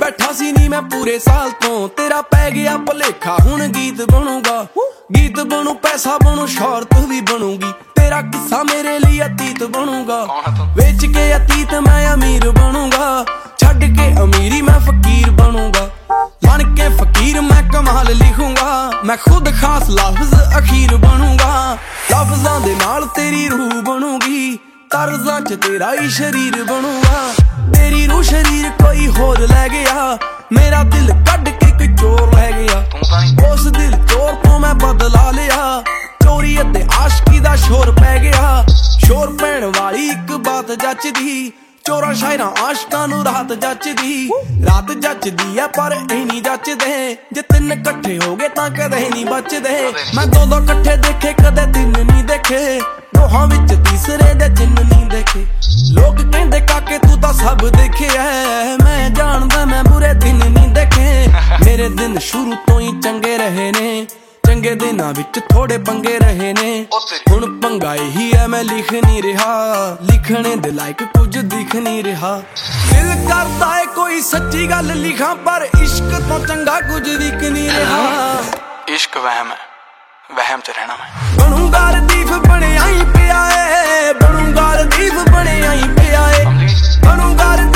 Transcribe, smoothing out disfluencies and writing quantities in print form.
बैठा सी नी मैं पूरे साल तो, तेरा पै गया भुलेखा हुण गीत बनूगा। गीत बनू पैसा बनू शौहरत भी बनूगी, तेरा किस्सा मेरे लिए अतीत बनूगा। बेच के अतीत मैं अमीर बनूंगा, छड़ के अमीरी मैं फकीर बनूंगा। बन के फकीर मैं कमाल लिखूंगा, मैं खुद खास लफ्ज अखीर बनूंगा। लफ्जां दे नाल तेरी रूह बनूगी, तर्जां च तेरा ही शरीर बनूंगा। तेरी रूह शरीर कोई होर लै गया, मेरा दिल कड के कोई चोर लै गया। उस दिल चोर तो मैं बदला लिया, चोरी अते आशकी दा शोर पै गया। शोर पैण वाली एक बात जचदी, चोरा शायरां आशकां नूं रात जचदी। रात जचदी है पर ए नहीं जचदे, जे तिन कट्ठे हो गए तां कदे नहीं बचदे। मैं दो दो कट्ठे देखे कदे तिन नहीं देखे, दोहां विच तीसरे दे चिन्ह नहीं देखे। लोग कहंदे काके तू तां सब देखे है, मैं जानदा मैं बुरे दिन नहीं देखे। मेरे दिन शुरू तो ही चंगे रहे ने, चंगे दिनां विच थोड़े पंगे रहे ने। हुण पंगा ही है मैं लिख नहीं रहा, लिखने दे लायक कुछ दिख नहीं रहा। दिल करदा है कोई सच्ची गल लिखा, पर इश्क तो चंगा कुछ दिख नहीं रहा। इश्क वहम है, वहम च रहना मैं। बनूंगा रदीफ बने आई पिया है, बनूंगा रदीफ बने आई पिया है, बनूंगा